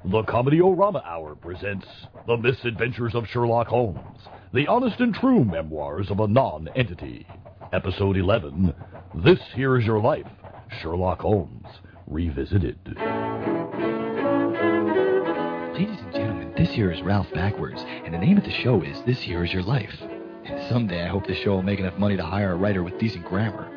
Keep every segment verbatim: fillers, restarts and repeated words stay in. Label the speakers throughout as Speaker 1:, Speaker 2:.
Speaker 1: The Comedy-O-Rama Hour presents The Misadventures of Sherlock Holmes, the honest and true memoirs of a non-entity. Episode eleven, This Here Is Your Life, Sherlock Holmes, Revisited.
Speaker 2: Ladies and gentlemen, this here is Ralph Backwards, and the name of the show is This Here Is Your Life. And someday I hope this show will make enough money to hire a writer with decent grammar.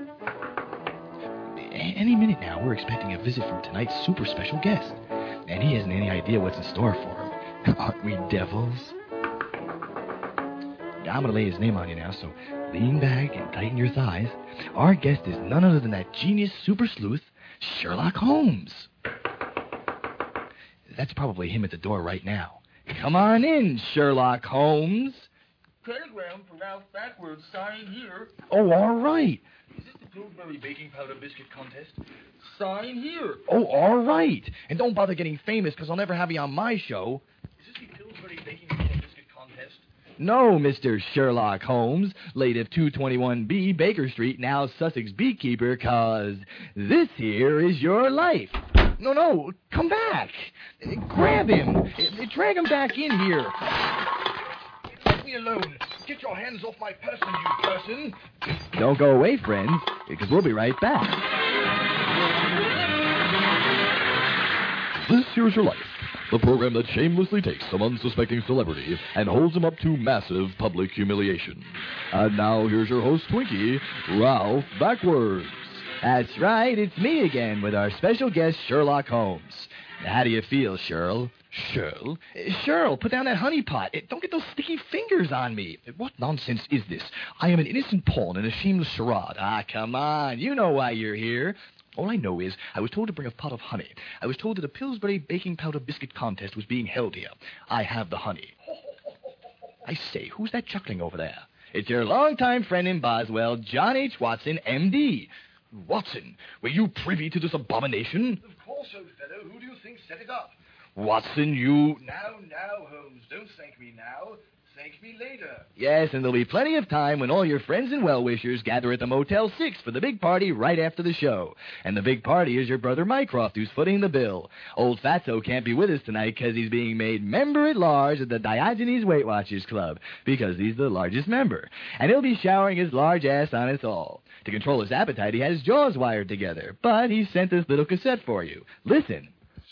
Speaker 2: A- any minute now, we're expecting a visit from tonight's super special guest. And he hasn't any idea what's in store for him. Aren't we devils? I'm going to lay his name on you now, so lean back and tighten your thighs. Our guest is none other than that genius super sleuth, Sherlock Holmes. That's probably him at the door right now. Come on in, Sherlock Holmes.
Speaker 3: Telegram for Ralph Backwards, sign here.
Speaker 2: Oh, all right.
Speaker 3: Is this the Pillsbury Baking Powder Biscuit Contest? Sign here.
Speaker 2: Oh, all right. And don't bother getting famous, because I'll never have you on my show.
Speaker 3: Is this the Pillsbury Baking Powder Biscuit Contest?
Speaker 2: No, Mister Sherlock Holmes, late of two twenty-one B, Baker Street, now Sussex beekeeper, cause this here is your life. No, no, come back. Grab him. Drag him back in here.
Speaker 3: Let me alone. Get your hands off my person, you person.
Speaker 2: Don't go away, friends, because we'll be right back.
Speaker 1: This Here's Your Life, the program that shamelessly takes some unsuspecting celebrity and holds him up to massive public humiliation. And now here's your host, Twinkie, Ralph Backwards.
Speaker 2: That's right, it's me again with our special guest, Sherlock Holmes. How do you feel, Sherl? Sherl? Sherl, put down that honey pot. Don't get those sticky fingers on me. What nonsense is this? I am an innocent pawn in a shameless charade. Ah, come on. You know why you're here. All I know is I was told to bring a pot of honey. I was told that a Pillsbury Baking Powder Biscuit Contest was being held here. I have the honey. I say, who's that chuckling over there? It's your longtime friend in Boswell, John H. Watson, M D Watson, were you privy to this abomination?
Speaker 3: Of course, old fellow. Who do you think set it up?
Speaker 2: Watson, you...
Speaker 3: Now, now, Holmes. Don't thank me now. Thank me later.
Speaker 2: Yes, and there'll be plenty of time when all your friends and well-wishers gather at the Motel six for the big party right after the show. And the big party is your brother Mycroft, who's footing the bill. Old Fatso can't be with us tonight because he's being made member-at-large at the Diogenes Weight Watchers Club, because he's the largest member. And he'll be showering his large ass on us all. To control his appetite, he has his jaws wired together. But he sent this little cassette for you. Listen.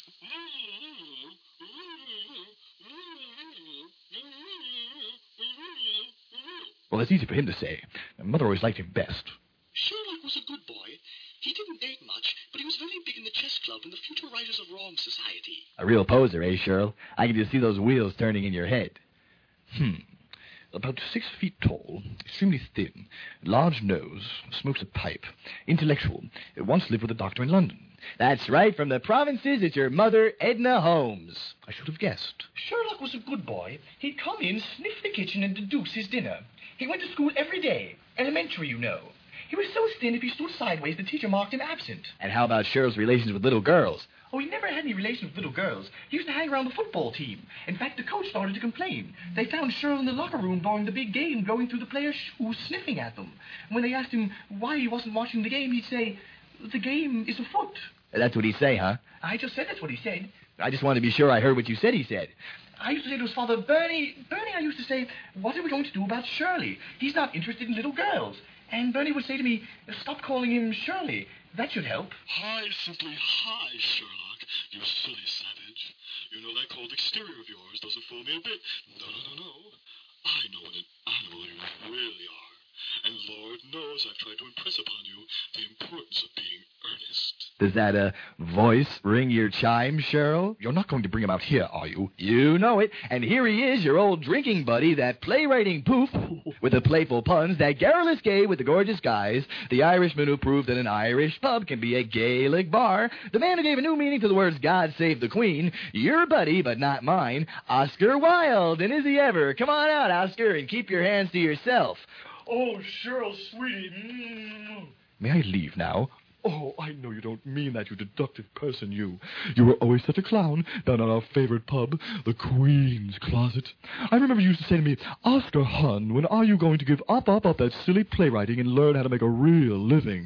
Speaker 2: Well, it's easy for him to say. Mother always liked him best.
Speaker 4: Sherlock was a good boy. He didn't date much, but he was very big in the chess club and the Future Writers of Wrong Society.
Speaker 2: A real poser, eh, Sherl? I can just see those wheels turning in your head. Hmm. About six feet tall, extremely thin, large nose, smokes a pipe, intellectual, once lived with a doctor in London. That's right, from the provinces, it's your mother, Edna Holmes. I should have guessed.
Speaker 3: Sherlock was a good boy. He'd come in, sniff the kitchen, and deduce his dinner. He went to school every day. Elementary, you know. He was so thin, if he stood sideways, the teacher marked him absent.
Speaker 2: And how about Sherl's relations with little girls?
Speaker 3: Oh, he never had any relation with little girls. He used to hang around the football team. In fact, the coach started to complain. They found Sherl in the locker room during the big game, going through the players' shoes, sniffing at them. When they asked him why he wasn't watching the game, he'd say, "The game is afoot."
Speaker 2: That's what he'd say, huh?
Speaker 3: I just said that's what he said.
Speaker 2: I just wanted to be sure I heard what you said he said.
Speaker 3: I used to say to his father, Bernie, Bernie, I used to say, what are we going to do about Shirley? He's not interested in little girls. And Bernie would say to me, stop calling him Shirley. That should help.
Speaker 4: Hi, simply hi, Sherlock, you silly savage. You know that cold exterior of yours doesn't fool me a bit. No, no, no, no. I know what an animal you really are. And Lord knows I've tried to impress upon you the importance of being earnest.
Speaker 2: Does that, uh, voice ring your chime, Cheryl? You're not going to bring him out here, are you? You know it. And here he is, your old drinking buddy, that playwriting poof with the playful puns, that garrulous gay with the gorgeous guys, the Irishman who proved that an Irish pub can be a Gaelic bar, the man who gave a new meaning to the words God Save the Queen, your buddy, but not mine, Oscar Wilde. And is he ever? Come on out, Oscar, and keep your hands to yourself.
Speaker 3: Oh, Cheryl, sweetie. Mm.
Speaker 2: May I leave now?
Speaker 1: Oh, I know you don't mean that, you deductive person, you. You were always such a clown down at our favorite pub, the Queen's Closet. I remember you used to say to me, Oscar Hun, when are you going to give up, up, up that silly playwriting and learn how to make a real living?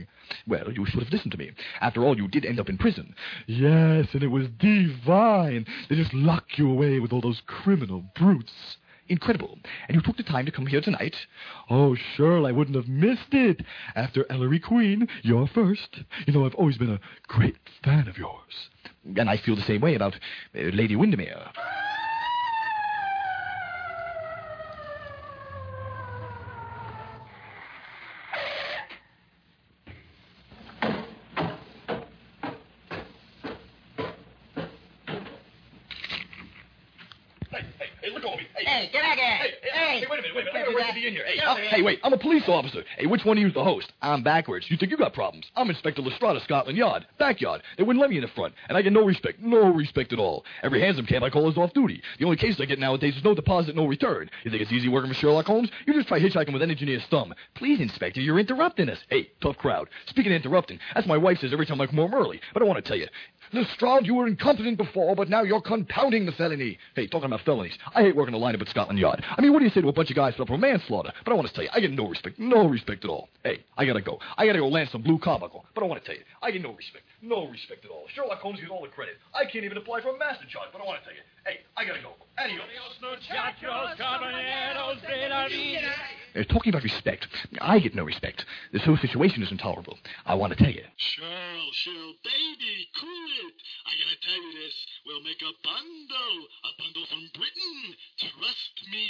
Speaker 2: Well, you should have listened to me. After all, you did end up in prison. Yes, and it was divine. They just locked you away with all those criminal brutes. Incredible. And you took the time to come here tonight? Oh, sure, I wouldn't have missed it. After Ellery Queen, you're first. You know, I've always been a great fan of yours. And I feel the same way about uh, Lady Windermere.
Speaker 5: Hey, get back here!
Speaker 2: Hey, hey,
Speaker 5: Hey,
Speaker 2: hey, wait a minute, wait a minute. I
Speaker 5: Can't
Speaker 2: got
Speaker 5: do
Speaker 2: a right
Speaker 5: that.
Speaker 2: to be in here. Hey,
Speaker 5: Get
Speaker 2: uh,
Speaker 5: over here.
Speaker 2: hey, wait, I'm a police officer. Hey, which one of you's the host? I'm backwards. You think you got problems? I'm Inspector Lestrada, Scotland Yard. Backyard. They wouldn't let me in the front, and I get no respect. No respect at all. Every handsome camp I call is off duty. The only cases I get nowadays is no deposit, no return. You think it's easy working for Sherlock Holmes? You just try hitchhiking with an engineer's thumb. Please, Inspector, you're interrupting us. Hey, tough crowd. Speaking of interrupting, that's my wife says every time I come home early. But I want to tell you, Lestrade, you were incompetent before, but now you're compounding the felony. Hey, talking about felonies, I hate working the lineup at Scotland Yard. I mean, what do you say to a bunch of guys put up for manslaughter? But I want to tell you, I get no respect. No respect at all. Hey, I gotta go. I gotta go land some blue carbuncle. But I want to tell you, I get no respect. No respect at all. Sherlock Holmes gets all the credit. I can't even apply for a master charge, but I want to tell you, hey, I gotta go. Adios. Uh, talking about respect, I get no respect. This whole situation is intolerable. I want to tell you.
Speaker 4: Cheryl, Cheryl, baby, cool it. I gotta tell you this. We'll make a bundle. A bundle from Britain. Trust me.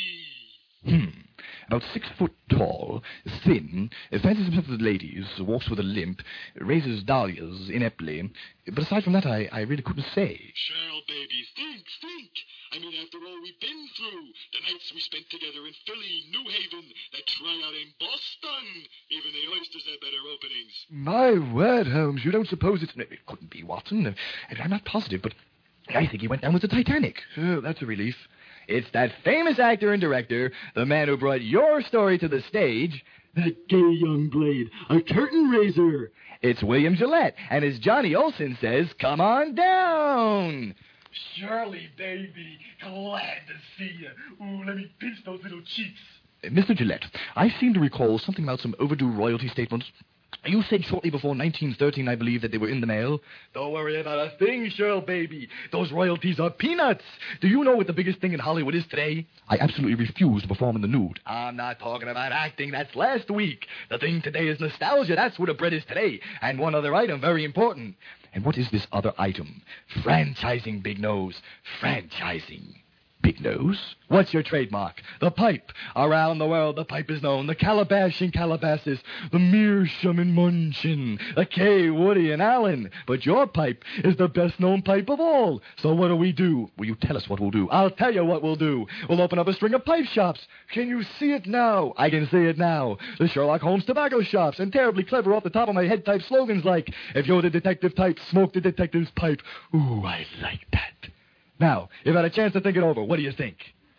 Speaker 2: Hmm. About six foot tall, thin, fancies himself with ladies, walks with a limp, raises dahlias ineptly. But aside from that, I, I really couldn't say.
Speaker 4: Cheryl, baby, think, think. I mean, after all we've been through, the nights we spent together in Philly, New Haven, that tryout in Boston. Even the oysters had better openings.
Speaker 2: My word, Holmes, you don't suppose it's... It couldn't be, Watson. Uh, I'm not positive, but I think he went down with the Titanic. Oh, that's a relief. It's that famous actor and director, the man who brought your story to the stage. That gay young blade, a curtain raiser. It's William Gillette, and as Johnny Olsen says, come on down.
Speaker 3: Shirley, baby, glad to see you. Ooh, let me pinch those little cheeks.
Speaker 2: Uh, Mister Gillette, I seem to recall something about some overdue royalty statements. You said shortly before nineteen thirteen, I believe, that they were in the mail. Don't worry about a thing, Cheryl, baby. Those royalties are peanuts. Do you know what the biggest thing in Hollywood is today? I absolutely refuse to perform in the nude. I'm not talking about acting. That's last week. The thing today is nostalgia. That's what the bread is today. And one other item, very important. And what is this other item? Franchising, Big Nose. Franchising. Big Nose? What's your trademark? The pipe. Around the world, the pipe is known. The Calabash in Calabasas. The Meerschaum in Munchen. The Kay, Woody, and Allen. But your pipe is the best-known pipe of all. So what do we do? Will you tell us what we'll do? I'll tell you what we'll do. We'll open up a string of pipe shops. Can you see it now? I can see it now. The Sherlock Holmes tobacco shops. And terribly clever off the top of my head type slogans like, if you're the detective type, smoke the detective's pipe. Ooh, I like that. Now, you've had a chance to think it over. What do you think?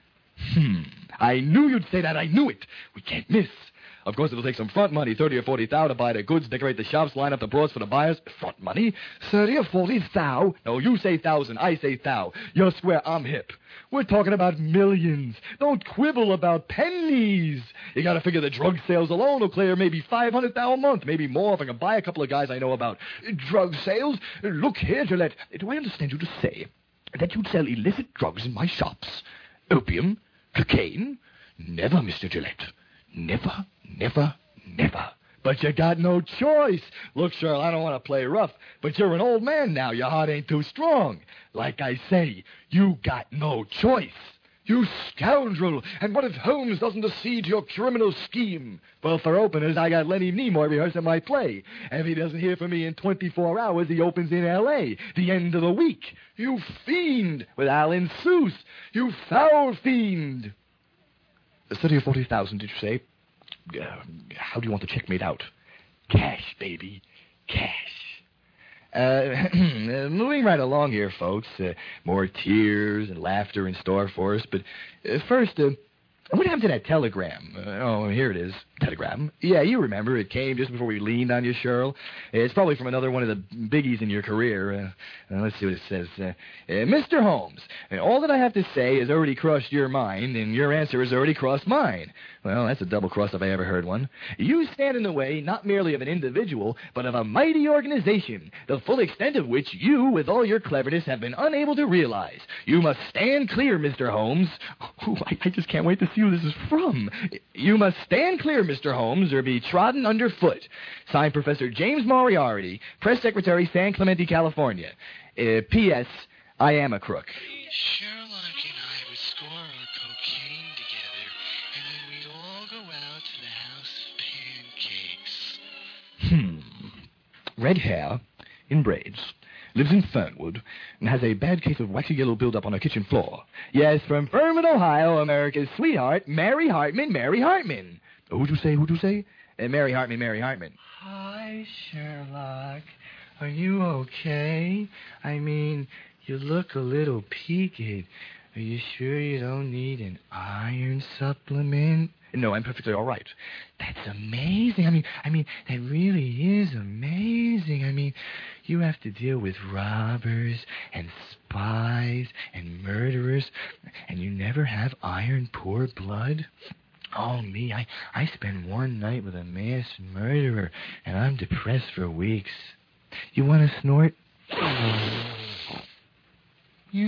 Speaker 2: Hmm. I knew you'd say that. I knew it. We can't miss. Of course, it'll take some front money, thirty or forty thou, to buy the goods, decorate the shops, line up the broads for the buyers. Front money? Thirty or forty thou? No, you say thousand, I say thou. You're square, I'm hip. We're talking about millions. Don't quibble about pennies. You gotta figure the drug sales alone will clear maybe five hundred thou a month, maybe more if I can buy a couple of guys I know about. Drug sales? Look here, Gillette. Do I understand you to say that you'd sell illicit drugs in my shops? Opium? Cocaine? Never, Mister Gillette. Never, never, never. But you got no choice. Look, Cheryl, I don't want to play rough, but you're an old man now. Your heart ain't too strong. Like I say, you got no choice. You scoundrel! And what if Holmes doesn't accede to your criminal scheme? Well, for openers, I got Lenny Nimoy rehearsing my play. And if he doesn't hear from me in twenty-four hours, he opens in L A the end of the week. You fiend! With Alan Seuss. You foul fiend! Thirty or forty thousand, did you say? Uh, how do you want the check made out? Cash, baby. Cash. Uh, moving right along here, folks. Uh, more tears and laughter in store for us. But uh, first, uh, What happened to that telegram? Uh, oh, here it is. Telegram. Yeah, you remember. It came just before we leaned on you, Cheryl. It's probably from another one of the biggies in your career. Uh, uh, let's see what it says. Uh, uh, Mister Holmes, uh, all that I have to say has already crossed your mind, and your answer has already crossed mine. Well, that's a double cross if I ever heard one. You stand in the way not merely of an individual, but of a mighty organization, the full extent of which you, with all your cleverness, have been unable to realize. You must stand clear, Mister Holmes. Oh, I, I just can't wait to see who this is from. You must stand clear, Mister Holmes, or be trodden underfoot. Signed, Professor James Moriarty, Press Secretary, San Clemente, California. Uh, P S. I am a crook.
Speaker 6: Sherlock and I would score our cocaine together, and then we'd all go out to the house of pancakes.
Speaker 2: Hmm. Red hair, in braids, lives in Fernwood, and has a bad case of waxy yellow buildup on her kitchen floor. Yes, from Fernwood, Ohio, America's sweetheart, Mary Hartman, Mary Hartman. Who'd you say, who'd you say? Uh, Mary Hartman, Mary Hartman.
Speaker 3: Hi, Sherlock. Are you okay? I mean, you look a little peaked. Are you sure you don't need an iron supplement?
Speaker 2: No, I'm perfectly all right.
Speaker 3: That's amazing. I mean, I mean, that really is amazing. I mean, you have to deal with robbers and spies and murderers, and you never have iron poor blood? Oh, me, I, I spent one night with a mass murderer, and I'm depressed for weeks. You want to snort? You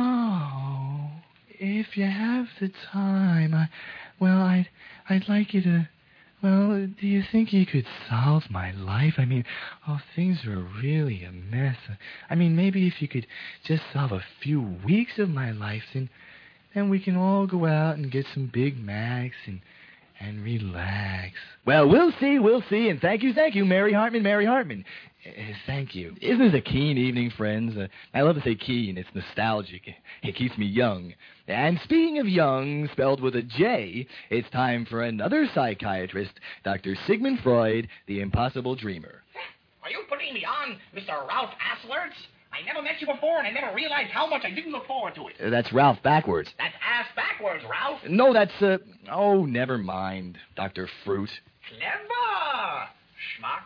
Speaker 3: know, if you have the time, I, well, I'd, I'd like you to, well, do you think you could solve my life? I mean, oh, things are really a mess. I mean, maybe if you could just solve a few weeks of my life, then, then we can all go out and get some Big Macs and, and relax.
Speaker 2: Well, we'll see, we'll see, and thank you, thank you, Mary Hartman, Mary Hartman.
Speaker 3: Uh, thank you.
Speaker 2: Isn't this a keen evening, friends? Uh, I love to say keen. It's nostalgic. It keeps me young. And speaking of young, spelled with a J, it's time for another psychiatrist, Doctor Sigmund Freud, the impossible dreamer.
Speaker 5: Are you putting me on, Mister Ralph Aslerts? I never met you before, and I never realized how much I didn't look forward to it.
Speaker 2: Uh, that's Ralph backwards.
Speaker 5: That's ass backwards, Ralph.
Speaker 2: No, that's, uh, oh, never mind, Doctor Fruit.
Speaker 5: Clever, schmuck.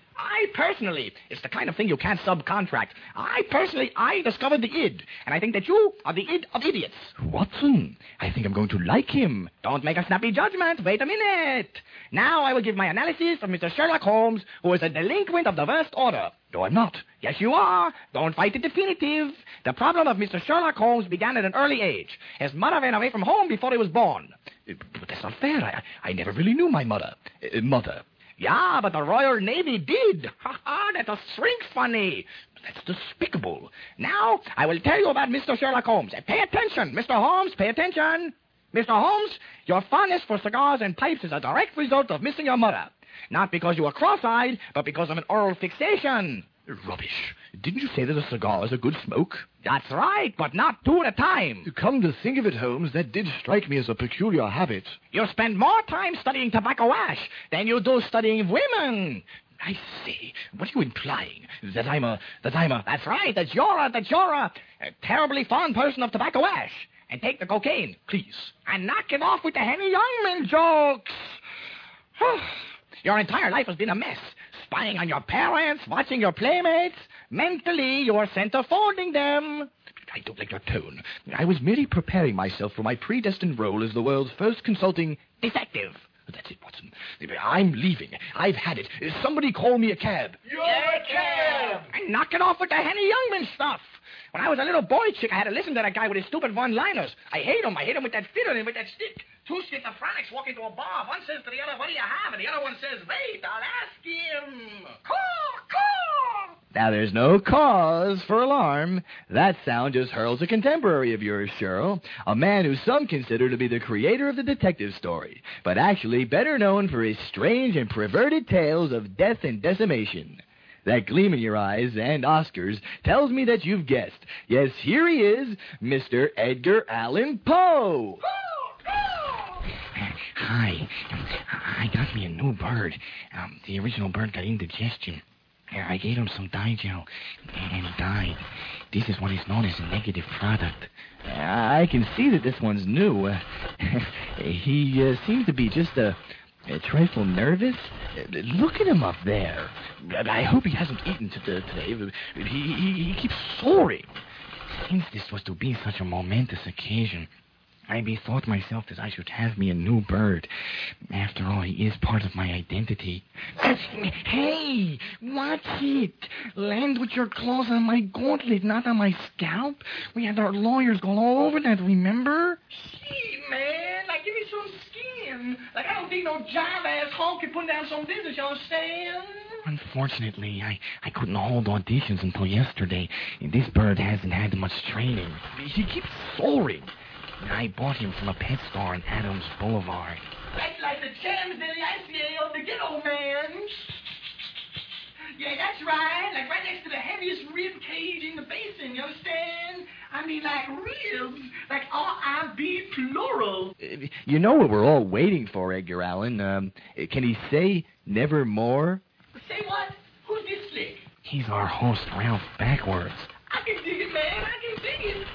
Speaker 5: I personally, it's the kind of thing you can't subcontract. I personally, I discovered the id, and I think that you are the id of idiots.
Speaker 2: Watson, I think I'm going to like him.
Speaker 5: Don't make a snappy judgment. Wait a minute. Now I will give my analysis of Mister Sherlock Holmes, who is a delinquent of the worst order.
Speaker 2: No, I'm not.
Speaker 5: Yes, you are. Don't fight the definitive. The problem of Mister Sherlock Holmes began at an early age. His mother ran away from home before he was born.
Speaker 2: But that's not fair. I, I never really knew my mother. Uh, mother.
Speaker 5: Yeah, but the Royal Navy did. Ha ha, that's a shrink funny.
Speaker 2: That's despicable.
Speaker 5: Now, I will tell you about Mister Sherlock Holmes. Pay attention, Mister Holmes, pay attention. Mister Holmes, your fondness for cigars and pipes is a direct result of missing your mother. Not because you were cross-eyed, but because of an oral fixation.
Speaker 2: Rubbish. Didn't you say that a cigar is a good smoke?
Speaker 5: That's right, but not two at a time.
Speaker 2: Come to think of it, Holmes, that did strike me as a peculiar habit.
Speaker 5: You spend more time studying tobacco ash than you do studying women.
Speaker 2: I see. What are you implying? That I'm a... That I'm a...
Speaker 5: That's right, that you're a... That you're a, a terribly fond person of tobacco ash. And take the cocaine,
Speaker 2: please.
Speaker 5: And knock it off with the Henny Youngman jokes. Your entire life has been a mess. Spying on your parents, watching your playmates. Mentally, you are centerfolding them.
Speaker 2: I don't like your tone. I was merely preparing myself for my predestined role as the world's first consulting
Speaker 5: detective.
Speaker 2: That's it, Watson. I'm leaving. I've had it. Somebody call me a cab.
Speaker 5: You're a cab! And knock it off with the Henny Youngman stuff. When I was a little boy chick, I had to listen to that guy with his stupid one-liners. I hate him. I hate him with that fiddle and with that stick. Two schizophrenics walk into a bar. One says to the other, what do you have? And the other one says, wait, I'll ask him. Caw, caw.
Speaker 2: Now, there's no cause for alarm. That sound just hurls a contemporary of yours, Cheryl. A man who some consider to be the creator of the detective story, but actually better known for his strange and perverted tales of death and decimation. That gleam in your eyes and Oscars tells me that you've guessed. Yes, here he is, Mister Edgar Allan Poe.
Speaker 3: Hi. I got me a new bird. Um, the original bird got indigestion.
Speaker 5: I gave him some Digel, and he died. This is what is known as a negative product.
Speaker 2: I can see that this one's new. Uh, he uh, seems to be just a, a trifle nervous. Uh, look at him up there. I hope he hasn't eaten to the, today. He, he, he keeps soaring.
Speaker 5: Since this was to be such a momentous occasion, I bethought myself that I should have me a new bird. After all, he is part of my identity. Hey, watch it. Land with your claws on my gauntlet, not on my scalp. We had our lawyers go all over that, remember?
Speaker 3: Gee, man, like, give me some skin. Like, I don't think no jive-ass Hulk can put down some business, you understand?
Speaker 5: Unfortunately, I, I couldn't hold auditions until yesterday. This bird hasn't had much training.
Speaker 2: He keeps soaring.
Speaker 5: I bought him from a pet store on Adams Boulevard.
Speaker 3: That's like the Champs de the I C A of the ghetto, man. Yeah, that's right. Like right next to the heaviest rib cage in the basin, you understand? I mean, like ribs. Like R I B plural.
Speaker 2: Uh, you know what we're all waiting for, Edgar Allan. Um, can he say nevermore?
Speaker 3: Say what? Who's this slick?
Speaker 5: He's our host, Ralph Backwards.
Speaker 3: I can dig it, man. I can dig it.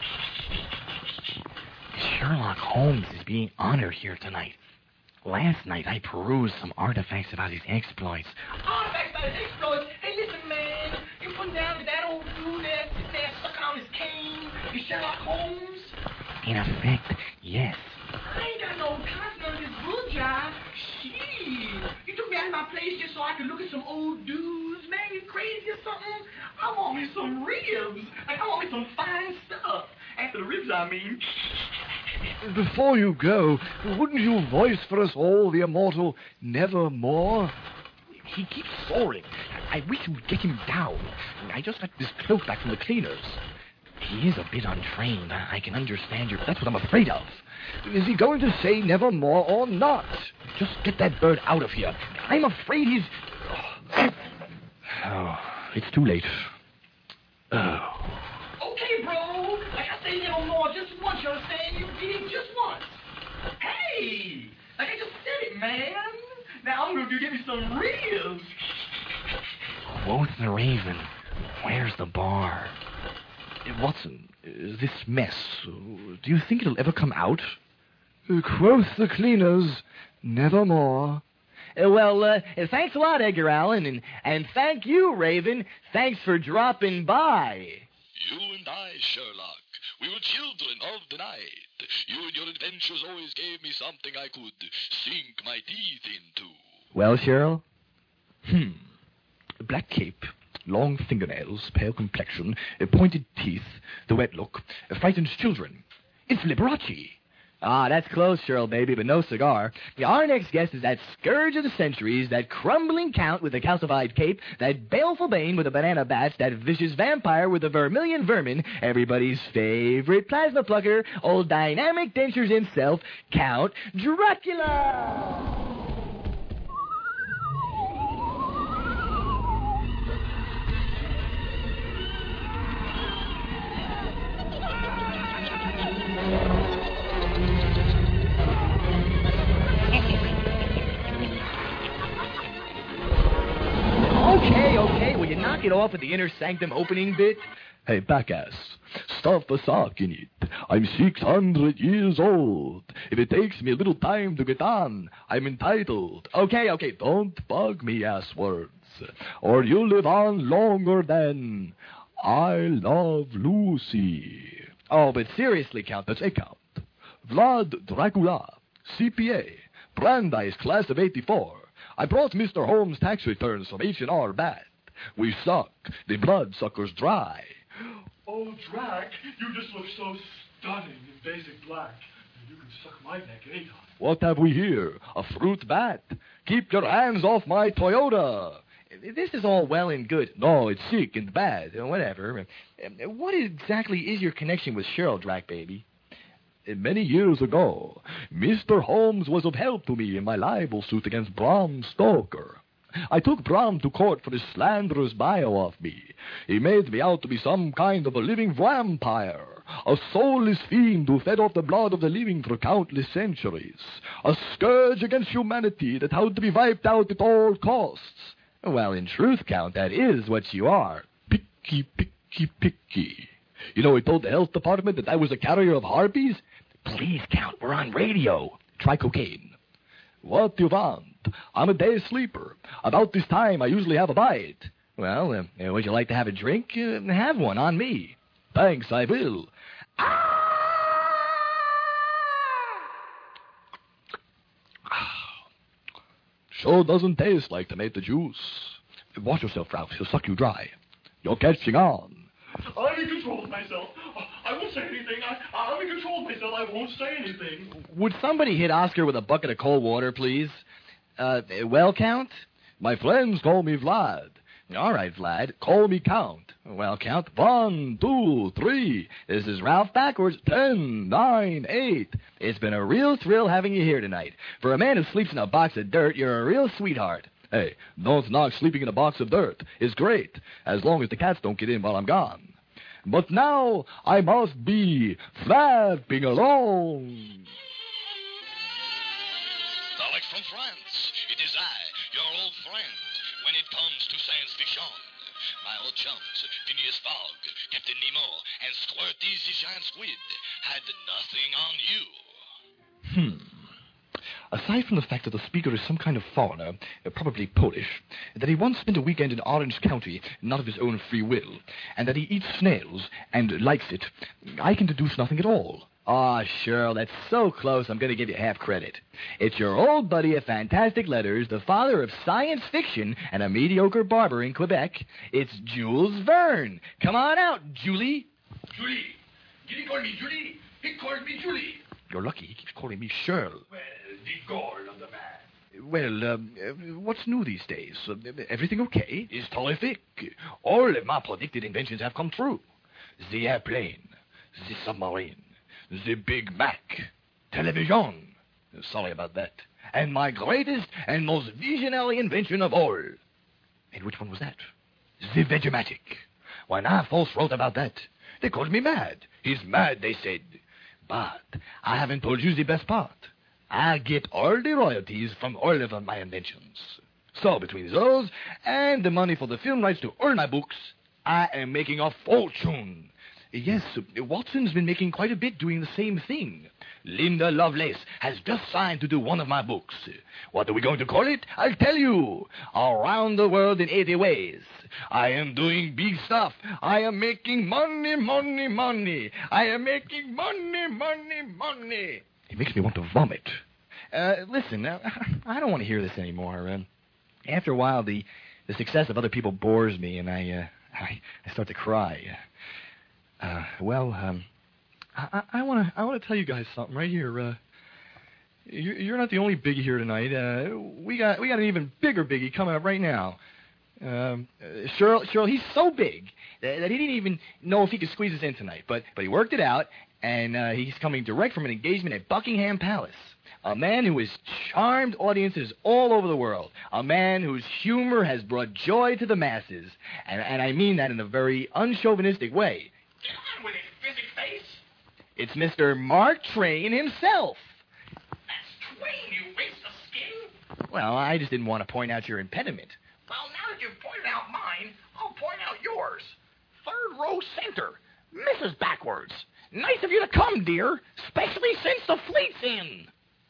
Speaker 5: Sherlock Holmes is being honored here tonight. Last night, I perused some artifacts about his exploits.
Speaker 3: Artifacts about his exploits? Hey, listen, man. You put down to that old dude there sitting there sucking on his cane? You Sherlock Holmes?
Speaker 5: In effect, yes.
Speaker 3: I ain't got no cotton on this bull job. Shit. You took me out of my place just so I could look at some old dudes. Man, you crazy or something? I want me some ribs. Like, I want me some fine stuff. After the ribs, I mean.
Speaker 2: Before you go, wouldn't you voice for us all the immortal nevermore? He keeps soaring. I wish you would get him down. I just got this cloak back from the cleaners.
Speaker 5: He is a bit untrained. I can understand your...
Speaker 2: That's what I'm afraid of. Is he going to say nevermore or not? Just get that bird out of here. I'm afraid he's... Oh, it's too late. Oh.
Speaker 3: Okay, bro. Like I say nevermore just once, you understand? You did it just once. Hey! Like I just said it, man. Now I'm going to give you some ribs.
Speaker 5: Quoth the Raven, where's the bar?
Speaker 2: Watson, this mess, do you think it'll ever come out? Quoth the cleaners, nevermore. Uh, well, uh, thanks a lot, Edgar Allan, and, and thank you, Raven. Thanks for dropping by.
Speaker 4: You and I, Sherlock, we were children of the night. You and your adventures always gave me something I could sink my teeth into.
Speaker 2: Well, Cheryl? Hmm. Black cape, long fingernails, pale complexion, uh, pointed teeth, the wet look, uh, frightened children. It's Liberace. Ah, that's close, Cheryl, baby, but no cigar. Our next guest is that scourge of the centuries, that crumbling count with a calcified cape, that baleful bane with a banana bat, that vicious vampire with a vermilion vermin, everybody's favorite plasma plucker, old dynamic dentures himself, Count Dracula! Okay, okay, will you knock it off at the inner sanctum opening bit?
Speaker 1: Hey, backass, stuff a sock in it. I'm six hundred years old. If it takes me a little time to get on, I'm entitled. Okay, okay, don't bug me, ass words, or you'll live on longer than I love Lucy.
Speaker 2: Oh, but seriously, Count,
Speaker 1: That's a count. Vlad Dracula, C P A, Brandeis, class of eighty-four. I brought Mister Holmes' tax returns from H and R back. We suck the bloodsuckers dry.
Speaker 7: Oh, Drac, you just look so stunning in basic black. You can suck my neck anytime.
Speaker 1: What have we here? A fruit bat? Keep your hands off my Toyota.
Speaker 2: This is all well and good.
Speaker 1: No, it's sick and bad.
Speaker 2: Whatever. What exactly is your connection with Cheryl, Drac, baby?
Speaker 1: Many years ago, Mister Holmes was of help to me in my libel suit against Bram Stoker. I took Bram to court for his slanderous bio of me. He made me out to be some kind of a living vampire, a soulless fiend who fed off the blood of the living for countless centuries, a scourge against humanity that had to be wiped out at all costs.
Speaker 2: Well, in truth, Count, that is what you are. Picky, picky, picky. You know, I told the health department that I was a carrier of harpies. Please, Count, we're on radio. Try cocaine. What do you want? I'm a day sleeper. About this time, I usually have a bite. Well, uh, would you like to have a drink? Uh, have one on me. Thanks, I will. Ah! Sure doesn't taste like tomato juice. Watch yourself, Ralph. He'll suck you dry. You're catching on.
Speaker 7: I'm in control of myself. I won't say anything. I, I'm in control of myself. I won't say anything.
Speaker 2: Would somebody hit Oscar with a bucket of cold water, please? Uh, well, Count? My friends call me Vlad. All right, Vlad, call me Count. Well, Count, one, two, three. This is Ralph backwards. Ten, nine, eight. It's been a real thrill having you here tonight. For a man who sleeps in a box of dirt, you're a real sweetheart. Hey, don't knock sleeping in a box of dirt. It's great, as long as the cats don't get in while I'm gone. But now I must be flapping along.
Speaker 4: Alex from France. It is I, your old friend, when it comes to science fiction. My old chums, Phineas Fogg, Captain Nemo, and Squirty the Giant Squid had nothing on you.
Speaker 2: Hmm. Aside from the fact that the speaker is some kind of foreigner, uh, probably Polish, that he once spent a weekend in Orange County, not of his own free will, and that he eats snails and likes it, I can deduce nothing at all. Ah, oh, Cheryl, that's so close, I'm going to give you half credit. It's your old buddy of Fantastic Letters, the father of science fiction and a mediocre barber in Quebec. It's Jules Verne. Come on out, Julie.
Speaker 3: Julie. Did he call me Julie? He called me Julie.
Speaker 2: You're lucky. He keeps calling me Cheryl.
Speaker 3: Well, the goal of the man.
Speaker 2: Well, um, uh, what's new these days? Uh, everything okay? It's terrific. All of my predicted inventions have come true. The airplane, the submarine, the Big Mac, television. Sorry about that. And my greatest and most visionary invention of all. And which one was that? The Vegematic. When I first wrote about that, they called me mad. He's mad, they said. But I haven't told you the best part. I get all the royalties from all of my inventions. So between those and the money for the film rights to all my books, I am making a fortune. Yes, Watson's been making quite a bit doing the same thing. Linda Lovelace has just signed to do one of my books. What are we going to call it? I'll tell you. Around the World in eighty Ways. I am doing big stuff. I am making money, money, money. I am making money, money, money. It makes me want to vomit. Uh, listen, uh, I don't want to hear this anymore. Uh, after a while, the, the success of other people bores me, and I, uh, I, I start to cry. Uh, well, um, I, I want to I want to tell you guys something right here. Uh, you're, you're not the only biggie here tonight. Uh, we got we got an even bigger biggie coming up right now. Um, uh, Cheryl, Cheryl, he's so big that, that he didn't even know if he could squeeze us in tonight. But but he worked it out, and uh, he's coming direct from an engagement at Buckingham Palace. A man who has charmed audiences all over the world. A man whose humor has brought joy to the masses. And, and I mean that in a very unchauvinistic way.
Speaker 5: Get on with it, physic face.
Speaker 2: It's Mister Mark Twain himself.
Speaker 5: That's Twain, you waste of skin.
Speaker 2: Well, I just didn't want to point out your impediment.
Speaker 5: Well, now that you've pointed out mine, I'll point out yours. Third row center, Missus Backwards. Nice of you to come, dear, especially since the fleet's in.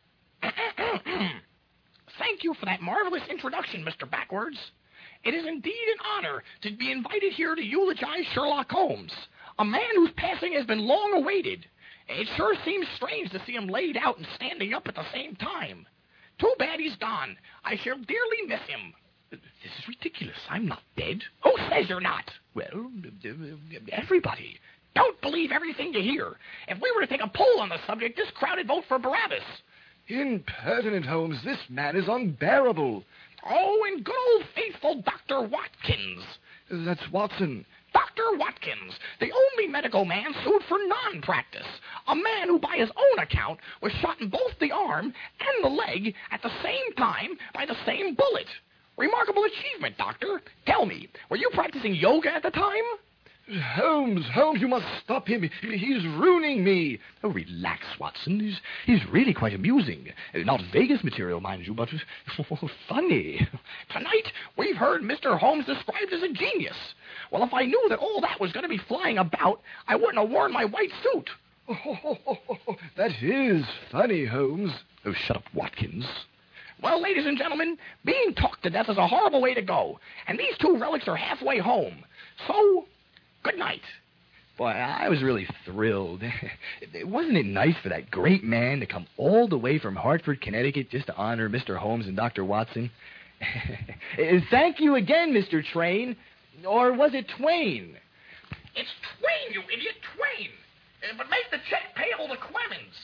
Speaker 5: Thank you for that marvelous introduction, Mister Backwards. It is indeed an honor to be invited here to eulogize Sherlock Holmes, a man whose passing has been long awaited. It sure seems strange to see him laid out and standing up at the same time. Too bad he's gone. I shall dearly miss him.
Speaker 2: This is ridiculous. I'm not dead.
Speaker 5: Who says you're not?
Speaker 2: Well, everybody.
Speaker 5: Don't believe everything you hear. If we were to take a poll on the subject, this crowd would vote for Barabbas.
Speaker 2: Impertinent, Holmes. This man is unbearable.
Speaker 5: Oh, and good old faithful Doctor Watkins.
Speaker 2: That's Watson.
Speaker 5: Doctor Watkins, the only medical man sued for non-practice. A man who, by his own account, was shot in both the arm and the leg at the same time by the same bullet. Remarkable achievement, Doctor. Tell me, were you practicing yoga at the time?
Speaker 2: Holmes, Holmes, you must stop him. He's ruining me. Oh, relax, Watson. He's, he's really quite amusing. Not Vegas material, mind you, but funny.
Speaker 5: Tonight, we've heard Mister Holmes described as a genius. Well, if I knew that all that was going to be flying about, I wouldn't have worn my white suit.
Speaker 2: Oh, that is funny, Holmes. Oh, shut up, Watkins.
Speaker 5: Well, ladies and gentlemen, being talked to death is a horrible way to go, and these two relics are halfway home. So, good night.
Speaker 2: Boy, I was really thrilled. Wasn't it nice for that great man to come all the way from Hartford, Connecticut, just to honor Mister Holmes and Doctor Watson? Thank you again, Mister Train. Or was it Twain?
Speaker 5: It's Twain, you idiot, Twain. Uh, but make the check payable to Clemens.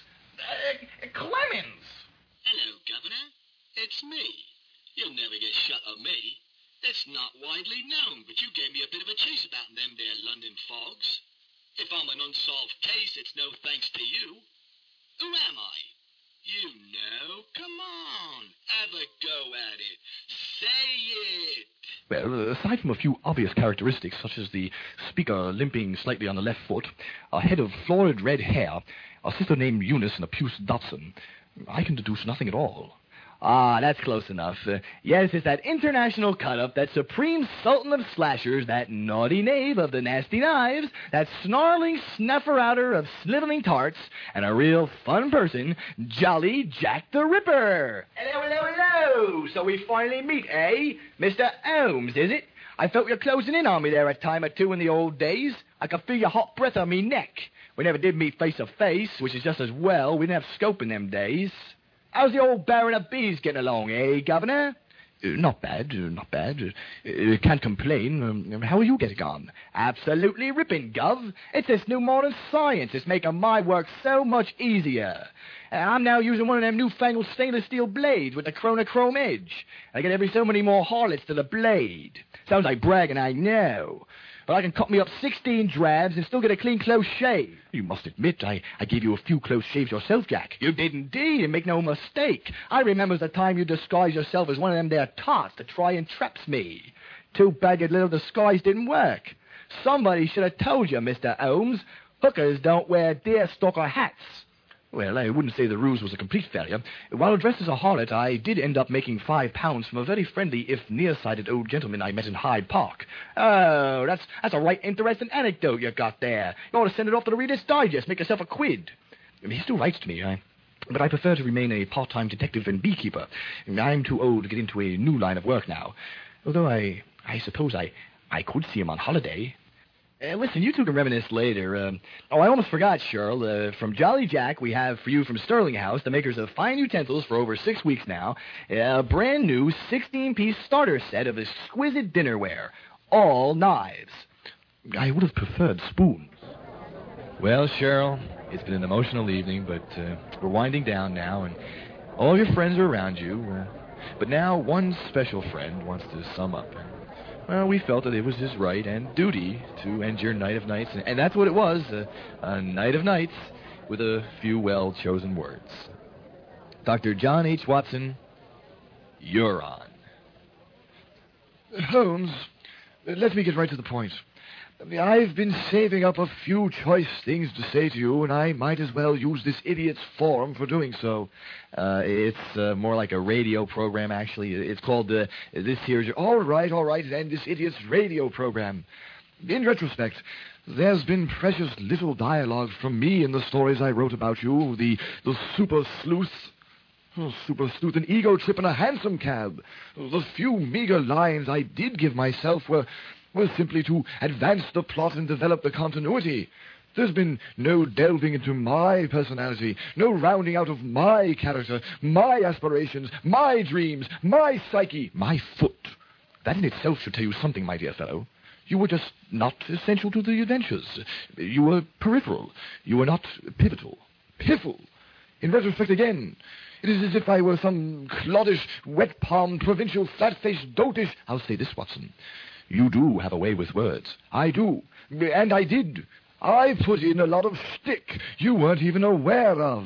Speaker 5: Uh, Clemens.
Speaker 4: Hello, Governor. It's me. You'll never get shut of me. It's not widely known, but you gave me a bit of a chase about them there London fogs. If I'm an unsolved case, it's no thanks to you. Who am I? You know. Come on. Have a go at it. Say it.
Speaker 2: Well, aside from a few obvious characteristics, such as the speaker limping slightly on the left foot, a head of florid red hair, a sister named Eunice, and a puce Dotson, I can deduce nothing at all. Ah, that's close enough. Uh, yes, it's that international cut-up, that supreme sultan of slashers, that naughty knave of the nasty knives, that snarling snuffer-outer of sniveling tarts, and a real fun person, Jolly Jack the Ripper. Hello, hello, hello. So we finally meet, eh? Mister Holmes, is it? I felt you closing in on me there a time or two in the old days. I could feel your hot breath on me neck. We never did meet face to face, which is just as well. We didn't have scope in them days. How's the old Baron of Bees getting along, eh, Governor? Uh, not bad, uh, not bad. Uh, can't complain. Um, how are you getting on? Absolutely ripping, Gov. It's this new modern science that's making my work so much easier. Uh, I'm now using one of them newfangled stainless steel blades with the chronochrome edge. I get every so many more harlots to the blade. Sounds like bragging, I know. But I can cut me up sixteen drabs and still get a clean, close shave. You must admit, I, I gave you a few close shaves yourself, Jack. You did indeed, and make no mistake. I remember the time you disguised yourself as one of them there tots to try and traps me. Too bad your little disguise didn't work. Somebody should have told you, Mister Holmes. Hookers don't wear deerstalker hats. Well, I wouldn't say the ruse was a complete failure. While dressed as a harlot, I did end up making five pounds from a very friendly, if nearsighted old gentleman I met in Hyde Park. Oh, that's that's a right interesting anecdote you got there. You ought to send it off to the Reader's Digest, make yourself a quid. He still writes to me, I... but I prefer to remain a part-time detective and beekeeper. I'm too old to get into a new line of work now. Although I... I suppose I... I could see him on holiday. Uh, listen, you two can reminisce later. Uh, oh, I almost forgot, Cheryl. Uh, from Jolly Jack, we have for you from Sterling House, the makers of fine utensils for over six weeks now, a brand new sixteen-piece starter set of exquisite dinnerware. All knives. I would have preferred spoons. Well, Cheryl, it's been an emotional evening, but uh, we're winding down now, and all your friends are around you. Uh, but now one special friend wants to sum up. Well, we felt that it was his right and duty to end your night of nights, and, and that's what it was, uh, a night of nights, with a few well-chosen words. Doctor John H. Watson, you're on. Holmes, let me get right to the point. I've been saving up a few choice things to say to you, and I might as well use this idiot's forum for doing so. Uh, it's uh, more like a radio program, actually. It's called uh, This Here's Your... All right, all right, and this idiot's radio program. In retrospect, there's been precious little dialogue from me in the stories I wrote about you, the, the super sleuth... Oh, super sleuth, an ego trip in a hansom cab. The few meager lines I did give myself were... was simply to advance the plot and develop the continuity. There's been no delving into my personality, no rounding out of my character, my aspirations, my dreams, my psyche, my foot. That in itself should tell you something, my dear fellow. You were just not essential to the adventures. You were peripheral. You were not pivotal. Piffle. In retrospect again, it is as if I were some cloddish, wet-palmed, provincial, flat-faced, dotish... I'll say this, Watson. You do have a way with words. I do. And I did. I put in a lot of stick you weren't even aware of.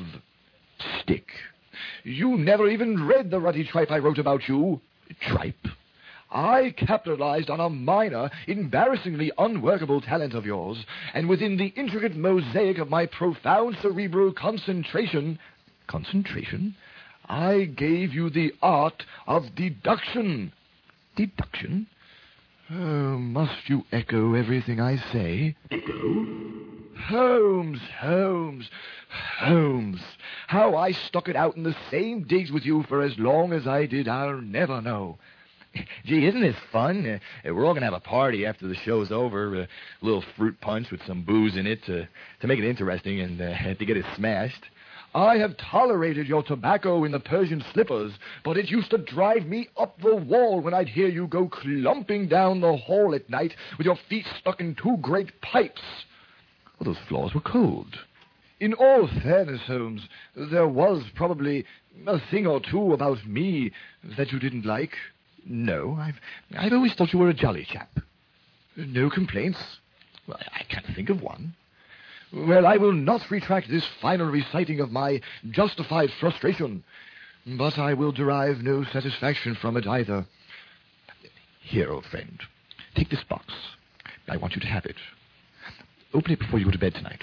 Speaker 2: Stick. You never even read the ruddy tripe I wrote about you. Tripe? I capitalized on a minor, embarrassingly unworkable talent of yours, and within the intricate mosaic of my profound cerebral concentration... Concentration? I gave you the art of deduction. Deduction? Oh, must you echo everything I say?
Speaker 1: Echo?
Speaker 2: Holmes, Holmes, Holmes. How I stuck it out in the same digs with you for as long as I did, I'll never know. Gee, isn't this fun? Uh, we're all going to have a party after the show's over, a little fruit punch with some booze in it to, to make it interesting and uh, to get it smashed. I have tolerated your tobacco in the Persian slippers, but it used to drive me up the wall when I'd hear you go clumping down the hall at night with your feet stuck in two great pipes. Well, those floors were cold. In all fairness, Holmes, there was probably a thing or two about me that you didn't like. No, I've, I've always thought you were a jolly chap. No complaints? Well, I can't think of one. Well, I will not retract this final reciting of my justified frustration, but I will derive no satisfaction from it either. Here, old friend, take this box. I want you to have it. Open it before you go to bed tonight.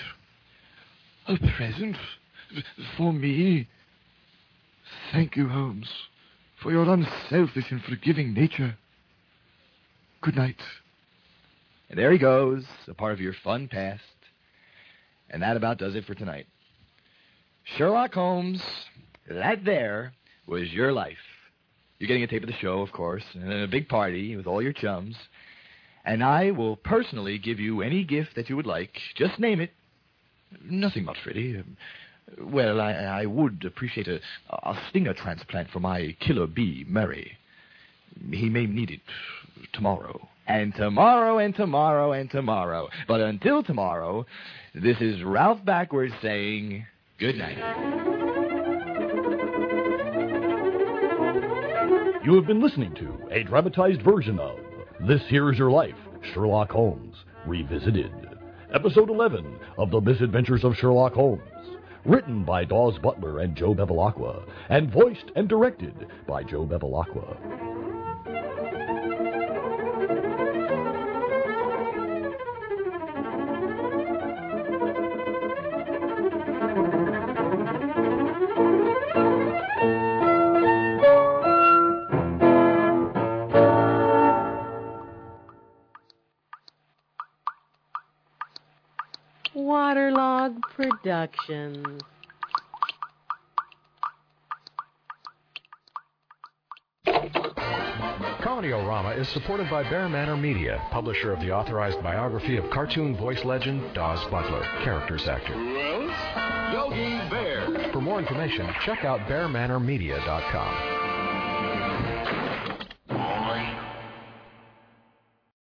Speaker 2: A present? For me? Thank you, Holmes, for your unselfish and forgiving nature. Good night. And there he goes, a part of your fun past. And that about does it for tonight. Sherlock Holmes, that there was your life. You're getting a tape of the show, of course, and a big party with all your chums. And I will personally give you any gift that you would like. Just name it. Nothing much, really. Well, I, I would appreciate a, a stinger transplant for my killer bee, Murray. He may need it tomorrow. And tomorrow, and tomorrow, and tomorrow. But until tomorrow, this is Ralph Backwards saying good night.
Speaker 1: You have been listening to a dramatized version of This Here Is Your Life, Sherlock Holmes, Revisited. Episode eleven of The Misadventures of Sherlock Holmes. Written by Dawes Butler and Joe Bevilacqua, and voiced and directed by Joe Bevilacqua.
Speaker 8: Waterlog Productions.
Speaker 9: Comedy-O-Rama is supported by Bear Manor Media, publisher of the authorized biography of cartoon voice legend Dawes Butler, characters actor.
Speaker 4: Who else? Yogi Bear.
Speaker 9: For more information, check out bear manor media dot com.